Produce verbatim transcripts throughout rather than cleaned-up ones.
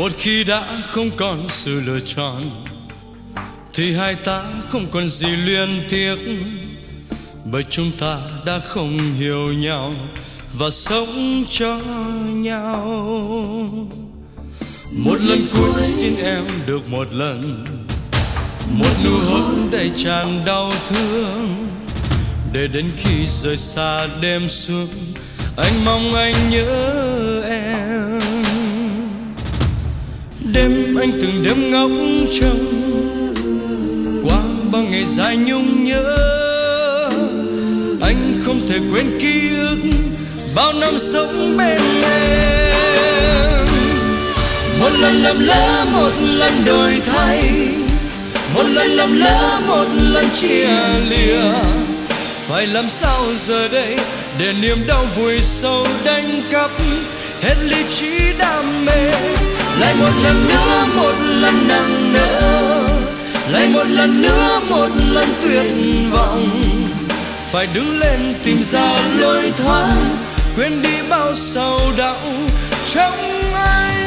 Một khi đã không còn sự lựa chọn thì hai ta không còn gì luyến tiếc, bởi chúng ta đã không hiểu nhau và sống cho nhau. Một lần cuối xin em được một lần, một nụ hôn đầy tràn đau thương, để đến khi rời xa đêm xuống anh mong anh nhớ em. Đêm anh từng đêm ngóng trông qua bao ngày dài nhung nhớ, anh không thể quên ký ức bao năm sống bên em. Một lần lầm lỡ, một lần đổi thay, một lần lầm lỡ, một lần chia lìa. Phải làm sao giờ đây để niềm đau vùi sâu đánh cắp hết lý trí đam mê. Lại một lần nữa, một lần nặng nỡ, lại một lần nữa, một lần tuyệt vọng. Phải đứng lên tìm ra lối thoát, quên đi bao sầu đau trong anh.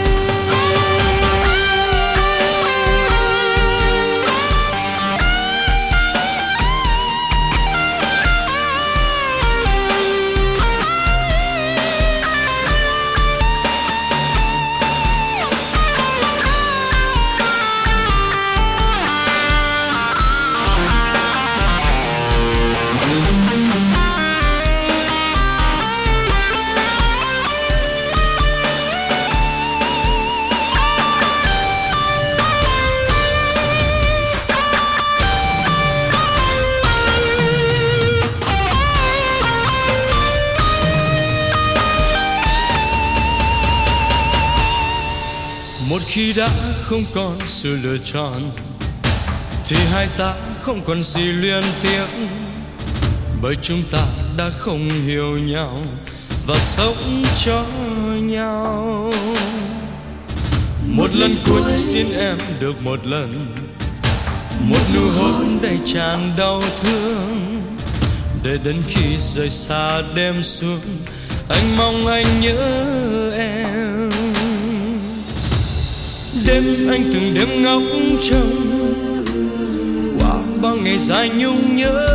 Một khi đã không còn sự lựa chọn thì hai ta không còn gì luyến tiếc, bởi chúng ta đã không hiểu nhau và sống cho nhau. Một lần cuối xin em được một lần, một nụ hôn đầy tràn đau thương, để đến khi rời xa đêm xuống anh mong anh nhớ em. Đêm anh từng đêm ngóng trông qua bao ngày dài nhung nhớ,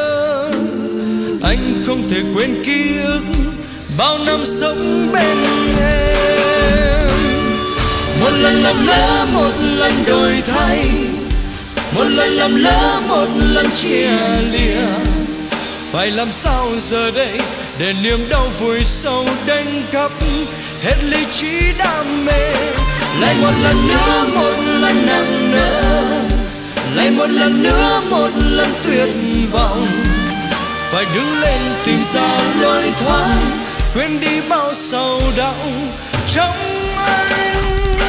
anh không thể quên ký ức bao năm sống bên em. Một lần lầm lỡ, một lần đổi thay, một lần lầm lỡ, một lần chia lìa. Phải làm sao giờ đây để niềm đau vùi sâu đánh cắp hết lý trí đam mê. Lại một lần nữa, một lần nặng nỡ, lại một lần nữa, một lần tuyệt vọng. Phải đứng lên tìm ra lối thoát, quên đi bao sầu đau trong anh.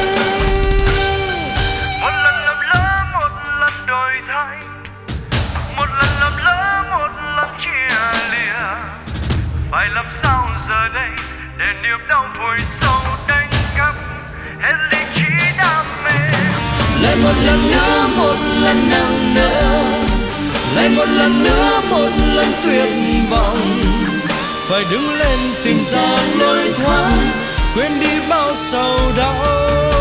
Một lần lầm lỡ, một lần đổi thay, một lần lầm lỡ, một lần chia lìa. Phải làm sao giờ đây để niềm đau vùi sâu đánh cắp hết lý trí đam mê. Lại một lần nữa, một lần nặng nỡ, lại một lần nữa, một lần tuyệt vọng. Phải đứng lên tìm ra lối thoát, quên đi bao sầu đau